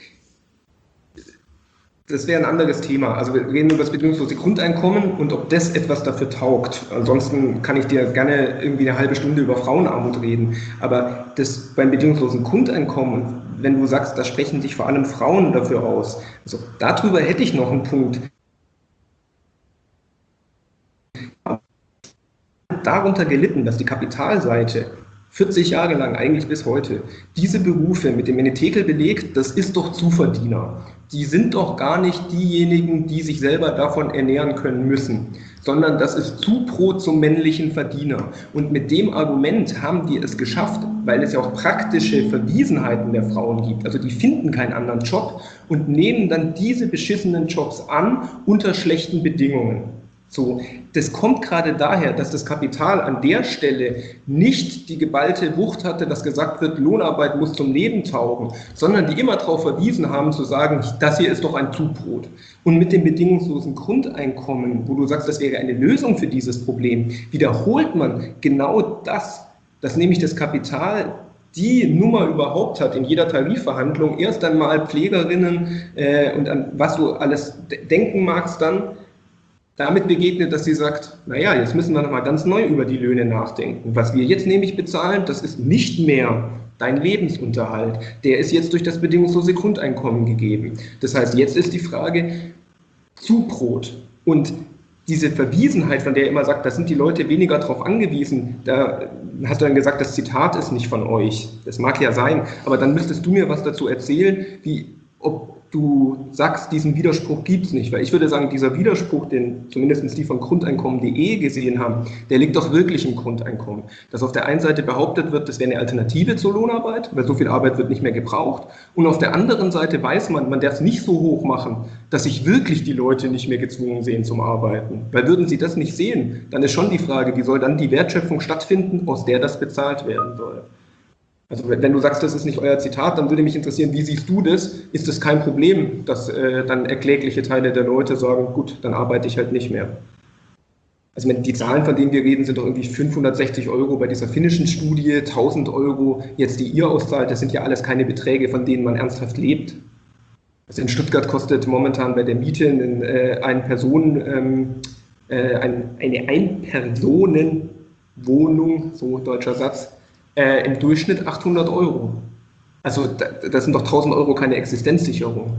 Das wäre ein anderes Thema. Also wir reden über das bedingungslose Grundeinkommen und ob das etwas dafür taugt. Ansonsten kann ich dir gerne irgendwie eine halbe Stunde über Frauenarmut reden. Aber das beim bedingungslosen Grundeinkommen, wenn du sagst, da sprechen sich vor allem Frauen dafür aus, also darüber hätte ich noch einen Punkt. Darunter gelitten, dass die Kapitalseite vierzig Jahre lang, eigentlich bis heute, diese Berufe mit dem Menetekel belegt, das ist doch Zuverdiener. Die sind doch gar nicht diejenigen, die sich selber davon ernähren können müssen, sondern das ist Zubrot zum männlichen Verdiener. Und mit dem Argument haben die es geschafft, weil es ja auch praktische Verwiesenheiten der Frauen gibt. Also die finden keinen anderen Job und nehmen dann diese beschissenen Jobs an unter schlechten Bedingungen. So, das kommt gerade daher, dass das Kapital an der Stelle nicht die geballte Wucht hatte, dass gesagt wird, Lohnarbeit muss zum Leben taugen, sondern die immer darauf verwiesen haben, zu sagen, das hier ist doch ein Zubrot. Und mit dem bedingungslosen Grundeinkommen, wo du sagst, das wäre eine Lösung für dieses Problem, wiederholt man genau das, dass nämlich das Kapital die Nummer überhaupt hat in jeder Tarifverhandlung, erst einmal Pflegerinnen äh, und an was du alles denken magst dann, damit begegnet, dass sie sagt, naja, jetzt müssen wir nochmal ganz neu über die Löhne nachdenken. Was wir jetzt nämlich bezahlen, das ist nicht mehr dein Lebensunterhalt. Der ist jetzt durch das bedingungslose Grundeinkommen gegeben. Das heißt, jetzt ist die Frage, Zubrot. Und diese Verwiesenheit, von der er immer sagt, da sind die Leute weniger darauf angewiesen, da hast du dann gesagt, das Zitat ist nicht von euch. Das mag ja sein, aber dann müsstest du mir was dazu erzählen, wie ob du sagst, diesen Widerspruch gibt es nicht, weil ich würde sagen, dieser Widerspruch, den zumindest die von Grundeinkommen punkt de gesehen haben, der liegt doch wirklich im Grundeinkommen. Dass auf der einen Seite behauptet wird, das wäre eine Alternative zur Lohnarbeit, weil so viel Arbeit wird nicht mehr gebraucht, und auf der anderen Seite weiß man, man darf es nicht so hoch machen, dass sich wirklich die Leute nicht mehr gezwungen sehen zum Arbeiten. Weil würden sie das nicht sehen, dann ist schon die Frage, wie soll dann die Wertschöpfung stattfinden, aus der das bezahlt werden soll. Also wenn du sagst, das ist nicht euer Zitat, dann würde mich interessieren, wie siehst du das? Ist es kein Problem, dass äh, dann erklägliche Teile der Leute sagen, gut, dann arbeite ich halt nicht mehr? Also die Zahlen, von denen wir reden, sind doch irgendwie fünfhundertsechzig Euro bei dieser finnischen Studie, tausend Euro jetzt, die ihr auszahlt, das sind ja alles keine Beträge, von denen man ernsthaft lebt. Also in Stuttgart kostet momentan bei der Miete ein, äh, ein Personen, ähm, äh, ein, eine Ein-Personen-Wohnung, so deutscher Satz, Äh, im Durchschnitt achthundert Euro. Also da, das sind doch tausend Euro keine Existenzsicherung.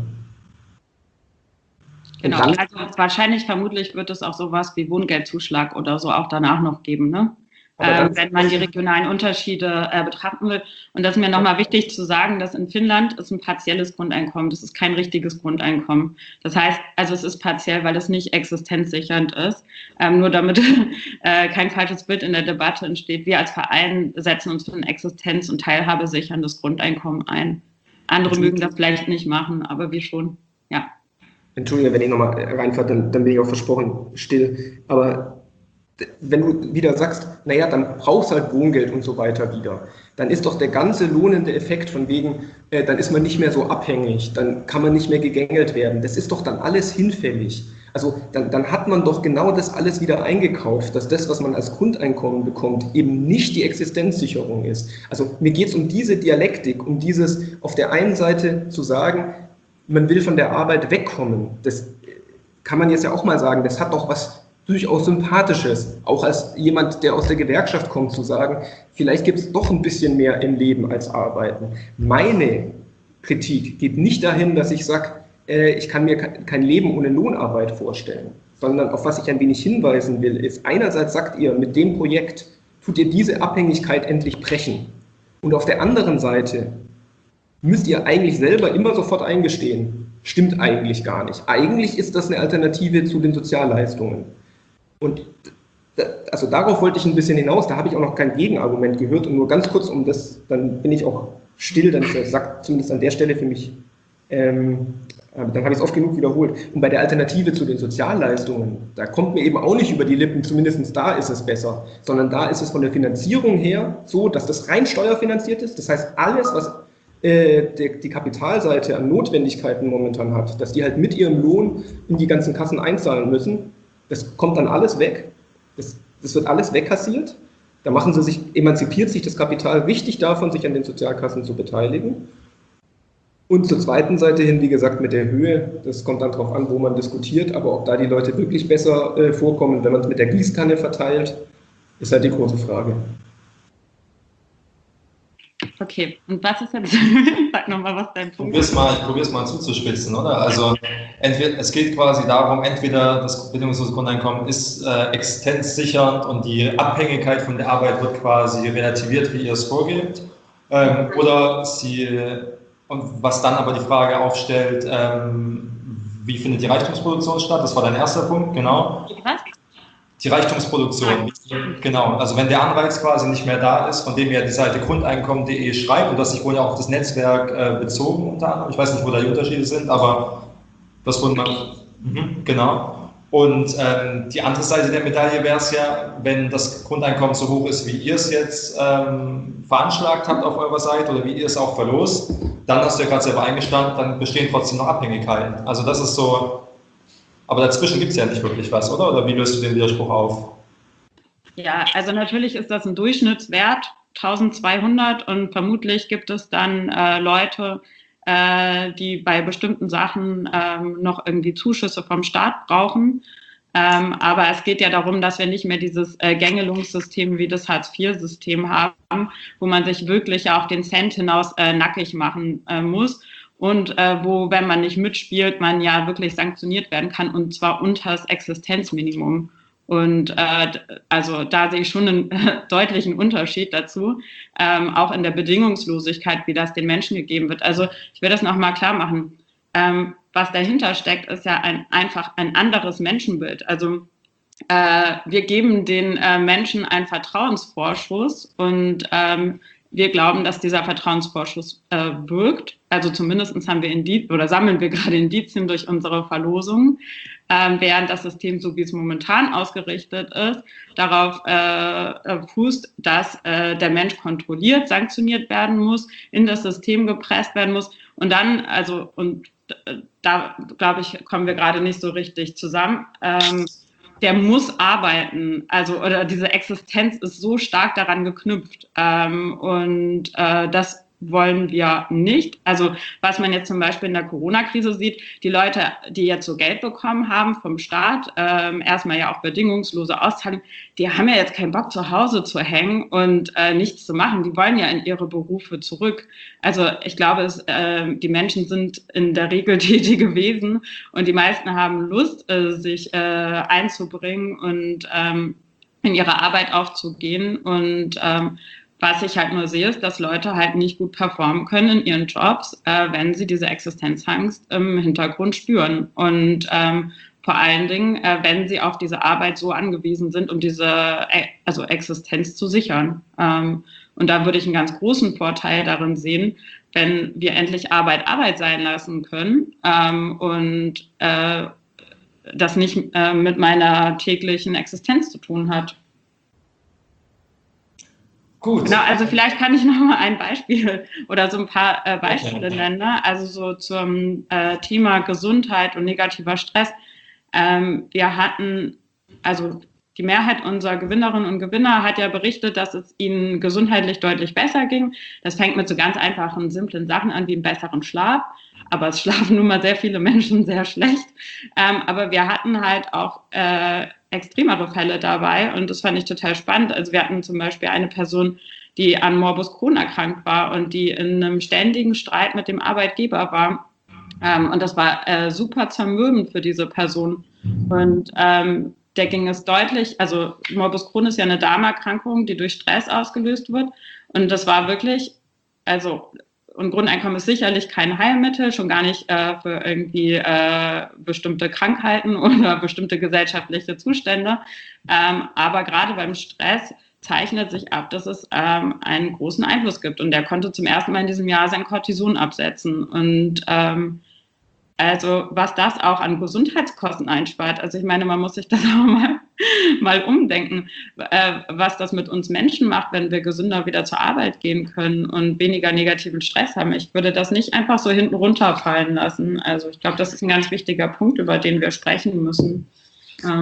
Genau, dann, also wahrscheinlich, vermutlich wird es auch sowas wie Wohngeldzuschlag oder so auch danach noch geben, ne? Äh, wenn man die regionalen Unterschiede äh, betrachten will. Und das ist mir nochmal wichtig zu sagen, dass in Finnland ist ein partielles Grundeinkommen, das ist kein richtiges Grundeinkommen. Das heißt, also es ist partiell, weil es nicht existenzsichernd ist. Ähm, nur damit äh, kein falsches Bild in der Debatte entsteht. Wir als Verein setzen uns für ein existenz- und teilhabesicherndes Grundeinkommen ein. Andere mögen das vielleicht nicht machen, aber wir schon, ja. Entschuldige, wenn ich nochmal reinfahre, dann, dann bin ich auch versprochen still. Aber wenn du wieder sagst, naja, dann brauchst du halt Wohngeld und so weiter wieder, dann ist doch der ganze lohnende Effekt von wegen, äh, dann ist man nicht mehr so abhängig, dann kann man nicht mehr gegängelt werden. Das ist doch dann alles hinfällig. Also dann, dann hat man doch genau das alles wieder eingekauft, dass das, was man als Grundeinkommen bekommt, eben nicht die Existenzsicherung ist. Also mir geht es um diese Dialektik, um dieses auf der einen Seite zu sagen, man will von der Arbeit wegkommen. Das kann man jetzt ja auch mal sagen, das hat doch was durchaus Sympathisches, auch als jemand, der aus der Gewerkschaft kommt, zu sagen, vielleicht gibt es doch ein bisschen mehr im Leben als Arbeiten. Meine Kritik geht nicht dahin, dass ich sage, äh, ich kann mir kein Leben ohne Lohnarbeit vorstellen, sondern auf was ich ein wenig hinweisen will, ist, einerseits sagt ihr, mit dem Projekt tut ihr diese Abhängigkeit endlich brechen. Und auf der anderen Seite müsst ihr eigentlich selber immer sofort eingestehen, stimmt eigentlich gar nicht. Eigentlich ist das eine Alternative zu den Sozialleistungen. Und also darauf wollte ich ein bisschen hinaus, da habe ich auch noch kein Gegenargument gehört und nur ganz kurz um das, dann bin ich auch still, dann sagt zumindest an der Stelle für mich, ähm, dann habe ich es oft genug wiederholt. Und bei der Alternative zu den Sozialleistungen, da kommt mir eben auch nicht über die Lippen, zumindest da ist es besser, sondern da ist es von der Finanzierung her so, dass das rein steuerfinanziert ist, das heißt alles, was äh, die, die Kapitalseite an Notwendigkeiten momentan hat, dass die halt mit ihrem Lohn in die ganzen Kassen einzahlen müssen. Das kommt dann alles weg, das, das wird alles wegkassiert Da machen sie sich, emanzipiert sich das Kapital wichtig davon, sich an den Sozialkassen zu beteiligen. Und zur zweiten Seite hin, wie gesagt, mit der Höhe, das kommt dann darauf an, wo man diskutiert, aber ob da die Leute wirklich besser äh, vorkommen, wenn man es mit der Gießkanne verteilt, ist halt die große Frage. Okay, und was ist jetzt, sag nochmal, was dein Punkt ist. Ich probiere es mal zuzuspitzen, oder? Also entweder, es geht quasi darum, entweder das bedingungslose Grundeinkommen ist äh, existenzsichernd und die Abhängigkeit von der Arbeit wird quasi relativiert, wie ihr es vorgebt, ähm, oder sie, und was dann aber die Frage aufstellt, ähm, wie findet die Reichtumsproduktion statt? Das war dein erster Punkt, genau. Was? Die Reichtumsproduktion, genau. Also wenn der Anreiz quasi nicht mehr da ist, von dem ja die Seite grundeinkommen punkt de schreibt, und das sich wohl ja auch auf das Netzwerk äh, bezogen unter anderem, ich weiß nicht, wo da die Unterschiede sind, aber das wurde man, mhm, genau. Und ähm, die andere Seite der Medaille wäre es ja, wenn das Grundeinkommen so hoch ist, wie ihr es jetzt ähm, veranschlagt habt auf eurer Seite oder wie ihr es auch verlost, dann hast du ja gerade selber eingestanden, dann bestehen trotzdem noch Abhängigkeiten. Also das ist so. Aber dazwischen gibt es ja nicht wirklich was, oder? Oder wie löst du den Widerspruch auf? Ja, also natürlich ist das ein Durchschnittswert, eintausendzweihundert, und vermutlich gibt es dann äh, Leute, äh, die bei bestimmten Sachen ähm, noch irgendwie Zuschüsse vom Staat brauchen. Ähm, aber es geht ja darum, dass wir nicht mehr dieses äh, Gängelungssystem wie das Hartz vier System haben, wo man sich wirklich auf den Cent hinaus äh, nackig machen äh, muss. Und äh, wo, wenn man nicht mitspielt, man ja wirklich sanktioniert werden kann, und zwar unter das Existenzminimum. Und äh, also da sehe ich schon einen äh, deutlichen Unterschied dazu, ähm, auch in der Bedingungslosigkeit, wie das den Menschen gegeben wird. Also ich will das nochmal klar machen. Ähm, was dahinter steckt, ist ja ein, einfach ein anderes Menschenbild. Also äh, wir geben den äh, Menschen einen Vertrauensvorschuss, und ähm, wir glauben, dass dieser Vertrauensvorschuss äh, wirkt. Also zumindest haben wir Indizien oder sammeln wir gerade Indizien durch unsere Verlosung, äh, während das System, so wie es momentan ausgerichtet ist, darauf äh, fußt, dass äh, der Mensch kontrolliert, sanktioniert werden muss, in das System gepresst werden muss. Und dann, also, und äh, da, glaube ich, kommen wir gerade nicht so richtig zusammen. Ähm, der muss arbeiten, also oder diese Existenz ist so stark daran geknüpft, ähm, und äh, das wollen wir nicht. Also was man jetzt zum Beispiel in der Corona-Krise sieht, die Leute, die jetzt so Geld bekommen haben vom Staat, ähm, erstmal ja auch bedingungslose Auszahlung, die haben ja jetzt keinen Bock, zu Hause zu hängen und äh, nichts zu machen. Die wollen ja in ihre Berufe zurück. Also ich glaube, es, äh, die Menschen sind in der Regel tätige Wesen, und die meisten haben Lust, äh, sich äh, einzubringen und ähm, in ihre Arbeit aufzugehen. Und ähm, was ich halt nur sehe, ist, dass Leute halt nicht gut performen können in ihren Jobs, äh, wenn sie diese Existenzangst im Hintergrund spüren. Und ähm, vor allen Dingen, äh, wenn sie auf diese Arbeit so angewiesen sind, um diese äh, also Existenz zu sichern. Ähm, und da würde ich einen ganz großen Vorteil darin sehen, wenn wir endlich Arbeit Arbeit sein lassen können, ähm, und äh, das nicht äh, mit meiner täglichen Existenz zu tun hat. Gut. Genau, also vielleicht kann ich noch mal ein Beispiel oder so ein paar äh, Beispiele okay. nennen. Ne? Also so zum äh, Thema Gesundheit und negativer Stress. Ähm, wir hatten, also die Mehrheit unserer Gewinnerinnen und Gewinner hat ja berichtet, dass es ihnen gesundheitlich deutlich besser ging. Das fängt mit so ganz einfachen, simplen Sachen an, wie einem besseren Schlaf. Aber es schlafen nun mal sehr viele Menschen sehr schlecht. Ähm, aber wir hatten halt auch äh, extremere Fälle dabei, und das fand ich total spannend. Also wir hatten zum Beispiel eine Person, die an Morbus Crohn erkrankt war und die in einem ständigen Streit mit dem Arbeitgeber war. Ähm, und das war äh, super zermürbend für diese Person. Und ähm, der ging es deutlich, also Morbus Crohn ist ja eine Darmerkrankung, die durch Stress ausgelöst wird. Und das war wirklich, also und Grundeinkommen ist sicherlich kein Heilmittel, schon gar nicht äh, für irgendwie äh, bestimmte Krankheiten oder bestimmte gesellschaftliche Zustände. Ähm, aber gerade beim Stress zeichnet sich ab, dass es ähm, einen großen Einfluss gibt. Und der konnte zum ersten Mal in diesem Jahr sein Cortison absetzen. Und ähm, also was das auch an Gesundheitskosten einspart. Also ich meine, man muss sich das auch mal, mal umdenken, äh, was das mit uns Menschen macht, wenn wir gesünder wieder zur Arbeit gehen können und weniger negativen Stress haben. Ich würde das nicht einfach so hinten runterfallen lassen. Also ich glaube, das ist ein ganz wichtiger Punkt, über den wir sprechen müssen. Ähm,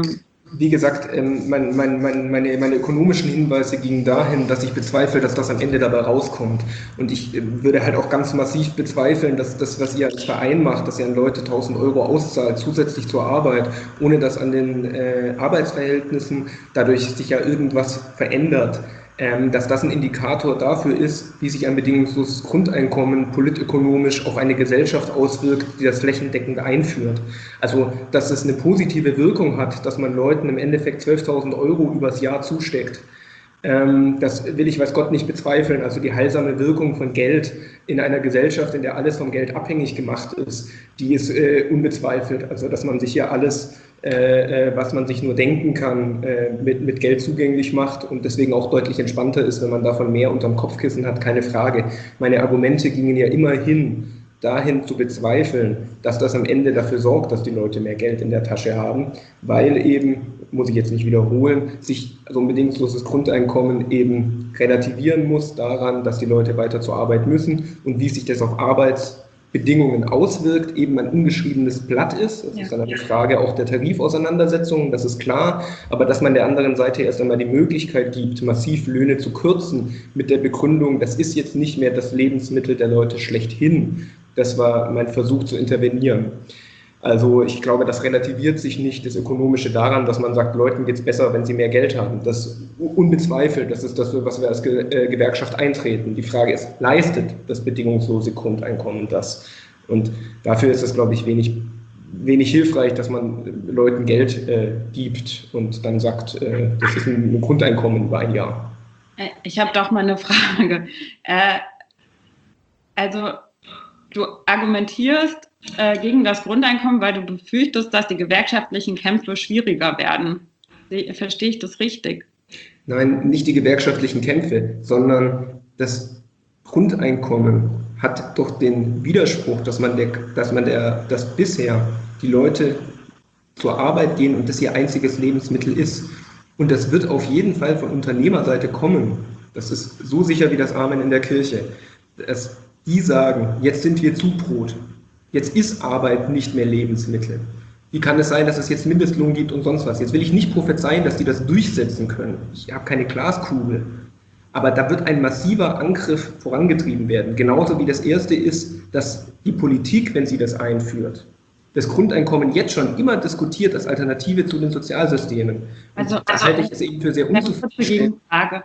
wie gesagt, ähm, mein, mein, mein, meine, meine ökonomischen Hinweise gingen dahin, dass ich bezweifle, dass das am Ende dabei rauskommt. Und ich äh, würde halt auch ganz massiv bezweifeln, dass das, was ihr als Verein macht, dass ihr an Leute tausend Euro auszahlt, zusätzlich zur Arbeit, ohne dass an den äh, Arbeitsverhältnissen dadurch sich ja irgendwas verändert. Ähm, dass das ein Indikator dafür ist, wie sich ein bedingungsloses Grundeinkommen politökonomisch auf eine Gesellschaft auswirkt, die das flächendeckend einführt. Also, dass es eine positive Wirkung hat, dass man Leuten im Endeffekt zwölftausend Euro übers Jahr zusteckt. Ähm, das will ich, weiß Gott, nicht bezweifeln. Also die heilsame Wirkung von Geld in einer Gesellschaft, in der alles vom Geld abhängig gemacht ist, die ist äh, unbezweifelt. Also, dass man sich hier alles Äh, was man sich nur denken kann, äh, mit, mit Geld zugänglich macht und deswegen auch deutlich entspannter ist, wenn man davon mehr unterm Kopfkissen hat, keine Frage. Meine Argumente gingen ja immerhin dahin zu bezweifeln, dass das am Ende dafür sorgt, dass die Leute mehr Geld in der Tasche haben, weil eben, muss ich jetzt nicht wiederholen, sich so ein bedingungsloses Grundeinkommen eben relativieren muss daran, dass die Leute weiter zur Arbeit müssen und wie sich das auf Arbeits Bedingungen auswirkt, eben ein ungeschriebenes Blatt ist. Das ja. ist dann eine Frage auch der Tarifauseinandersetzung, das ist klar. Aber dass man der anderen Seite erst einmal die Möglichkeit gibt, massiv Löhne zu kürzen, mit der Begründung, das ist jetzt nicht mehr das Lebensmittel der Leute schlechthin. Das war mein Versuch zu intervenieren. Also ich glaube, das relativiert sich nicht, das Ökonomische, daran, dass man sagt, Leuten geht es besser, wenn sie mehr Geld haben. Das unbezweifelt, das ist das, was wir als Ge äh, Gewerkschaft eintreten. Die Frage ist, leistet das bedingungslose Grundeinkommen das? Und dafür ist es, glaube ich, wenig, wenig hilfreich, dass man Leuten Geld äh, gibt und dann sagt, äh, das ist ein, ein Grundeinkommen über ein Jahr. Ich habe doch mal eine Frage. Äh, also du argumentierst äh, gegen das Grundeinkommen, weil du befürchtest, dass die gewerkschaftlichen Kämpfe schwieriger werden. Verstehe ich das richtig? Nein, nicht die gewerkschaftlichen Kämpfe, sondern das Grundeinkommen hat doch den Widerspruch, dass man, der, dass man der, dass bisher die Leute zur Arbeit gehen und das ihr einziges Lebensmittel ist. Und das wird auf jeden Fall von Unternehmerseite kommen. Das ist so sicher wie das Amen in der Kirche. Dass die sagen, jetzt sind wir Zubrot. Jetzt ist Arbeit nicht mehr Lebensmittel. Wie kann es sein, dass es jetzt Mindestlohn gibt und sonst was? Jetzt will ich nicht prophezeien, dass die das durchsetzen können. Ich habe keine Glaskugel. Aber da wird ein massiver Angriff vorangetrieben werden. Genauso wie das Erste ist, dass die Politik, wenn sie das einführt, das Grundeinkommen jetzt schon immer diskutiert als Alternative zu den Sozialsystemen. Also, das also, halte ich jetzt eben für sehr unzufriedenstellend. Frage.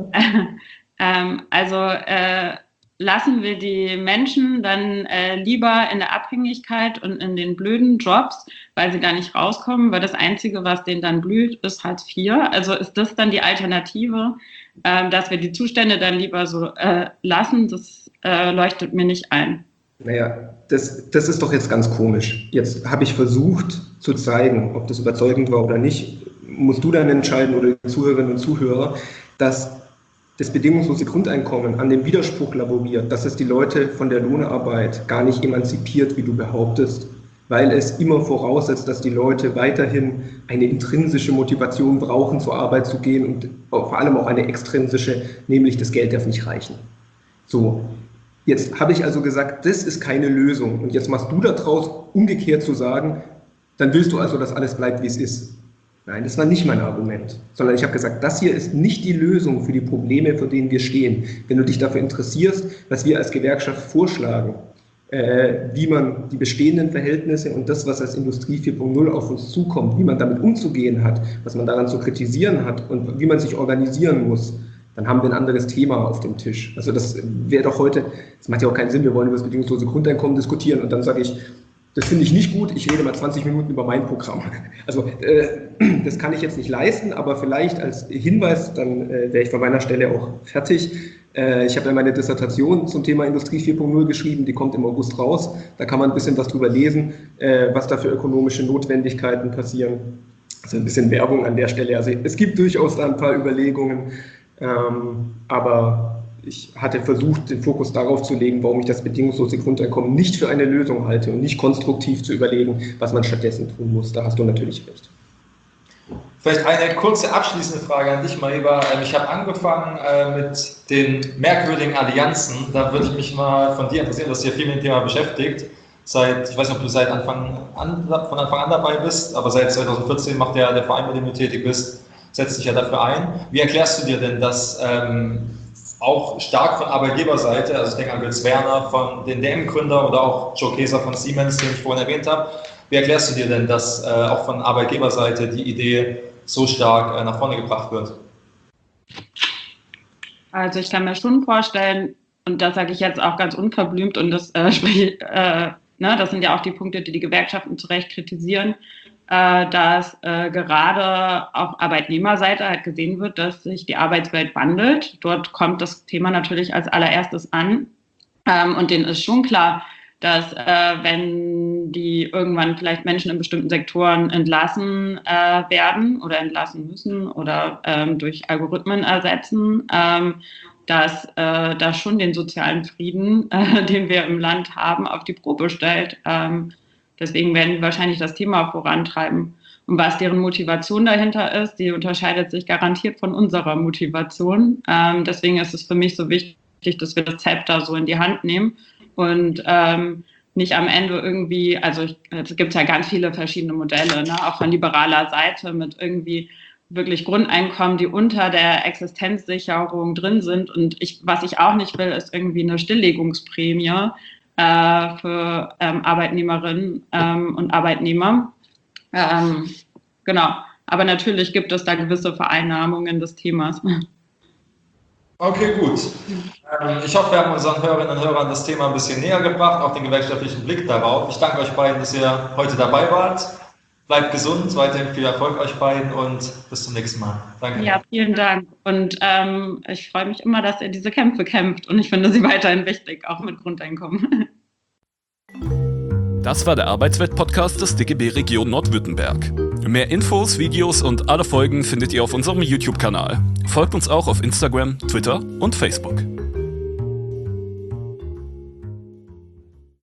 ähm, also äh, lassen wir die Menschen dann äh, lieber in der Abhängigkeit und in den blöden Jobs, weil sie da nicht rauskommen, weil das Einzige, was denen dann blüht, ist Hartz vier. Also ist das dann die Alternative, äh, dass wir die Zustände dann lieber so äh, lassen? Das äh, leuchtet mir nicht ein. Naja, das, das ist doch jetzt ganz komisch. Jetzt habe ich versucht zu zeigen, ob das überzeugend war oder nicht, musst du dann entscheiden oder die Zuhörerinnen und Zuhörer, dass das bedingungslose Grundeinkommen an dem Widerspruch laboriert, dass es die Leute von der Lohnarbeit gar nicht emanzipiert, wie du behauptest, weil es immer voraussetzt, dass die Leute weiterhin eine intrinsische Motivation brauchen, zur Arbeit zu gehen und vor allem auch eine extrinsische, nämlich das Geld darf nicht reichen. So, jetzt habe ich also gesagt, das ist keine Lösung und jetzt machst du daraus, umgekehrt zu sagen, dann willst du also, dass alles bleibt, wie es ist. Nein, das war nicht mein Argument, sondern ich habe gesagt, das hier ist nicht die Lösung für die Probleme, vor denen wir stehen. Wenn du dich dafür interessierst, was wir als Gewerkschaft vorschlagen, äh, wie man die bestehenden Verhältnisse und das, was als Industrie vier Punkt null auf uns zukommt, wie man damit umzugehen hat, was man daran zu kritisieren hat und wie man sich organisieren muss, dann haben wir ein anderes Thema auf dem Tisch. Also das wäre doch heute, das macht ja auch keinen Sinn, wir wollen über das bedingungslose Grundeinkommen diskutieren und dann sage ich, das finde ich nicht gut, ich rede mal zwanzig Minuten über mein Programm. Also äh, das kann ich jetzt nicht leisten, aber vielleicht als Hinweis, dann äh, wäre ich von meiner Stelle auch fertig. Äh, ich habe ja meine Dissertation zum Thema Industrie vier Punkt null geschrieben, die kommt im August raus. Da kann man ein bisschen was drüber lesen, äh, was da für ökonomische Notwendigkeiten passieren. Also ein bisschen Werbung an der Stelle. Also es gibt durchaus da ein paar Überlegungen, ähm, aber ich hatte versucht, den Fokus darauf zu legen, warum ich das bedingungslose Grundeinkommen nicht für eine Lösung halte und nicht konstruktiv zu überlegen, was man stattdessen tun muss. Da hast du natürlich recht. Vielleicht eine kurze abschließende Frage an dich, Mariba. Ich habe angefangen mit den merkwürdigen Allianzen. Da würde ich mich mal von dir interessieren, dass dich ja viel mit dem Thema beschäftigt. seit, ich weiß nicht, ob du seit Anfang an, von Anfang an dabei bist, aber seit zwanzig vierzehn macht ja der Verein, mit dem du tätig bist, setzt sich ja dafür ein. Wie erklärst du dir denn, dass ähm, auch stark von Arbeitgeberseite, also ich denke an Götz Werner von den D M-Gründer oder auch Joe Keser von Siemens, den ich vorhin erwähnt habe, wie erklärst du dir denn, dass äh, auch von Arbeitgeberseite die Idee so stark äh, nach vorne gebracht wird? Also ich kann mir schon vorstellen, und das sage ich jetzt auch ganz unverblümt, und das, äh, sprich, äh, ne, das sind ja auch die Punkte, die die Gewerkschaften zu Recht kritisieren, äh, dass äh, gerade auf Arbeitnehmerseite halt gesehen wird, dass sich die Arbeitswelt wandelt. Dort kommt das Thema natürlich als allererstes an. Ähm, und denen ist schon klar, dass äh, wenn die irgendwann vielleicht Menschen in bestimmten Sektoren entlassen äh, werden oder entlassen müssen oder ähm, durch Algorithmen ersetzen, ähm, dass äh, das schon den sozialen Frieden, äh, den wir im Land haben, auf die Probe stellt. Ähm, deswegen werden die wahrscheinlich das Thema vorantreiben. Und was deren Motivation dahinter ist, die unterscheidet sich garantiert von unserer Motivation. Ähm, deswegen ist es für mich so wichtig, dass wir das Zepter so in die Hand nehmen und ähm, nicht am Ende irgendwie, also es gibt ja ganz viele verschiedene Modelle, ne, auch von liberaler Seite mit irgendwie wirklich Grundeinkommen, die unter der Existenzsicherung drin sind. Und ich, was ich auch nicht will, ist irgendwie eine Stilllegungsprämie äh, für ähm, Arbeitnehmerinnen ähm, und Arbeitnehmer. Ähm, genau, aber natürlich gibt es da gewisse Vereinnahmungen des Themas. Okay, gut. Ähm, ich hoffe, wir haben unseren Hörerinnen und Hörern das Thema ein bisschen näher gebracht, auch den gewerkschaftlichen Blick darauf. Ich danke euch beiden, dass ihr heute dabei wart. Bleibt gesund, weiterhin viel Erfolg euch beiden und bis zum nächsten Mal. Danke. Ja, vielen Dank. Und ähm, ich freue mich immer, dass ihr diese Kämpfe kämpft und ich finde sie weiterhin wichtig, auch mit Grundeinkommen. Das war der Arbeitswelt-Podcast des D G B Region Nordwürttemberg. Mehr Infos, Videos und alle Folgen findet ihr auf unserem YouTube-Kanal. Folgt uns auch auf Instagram, Twitter und Facebook.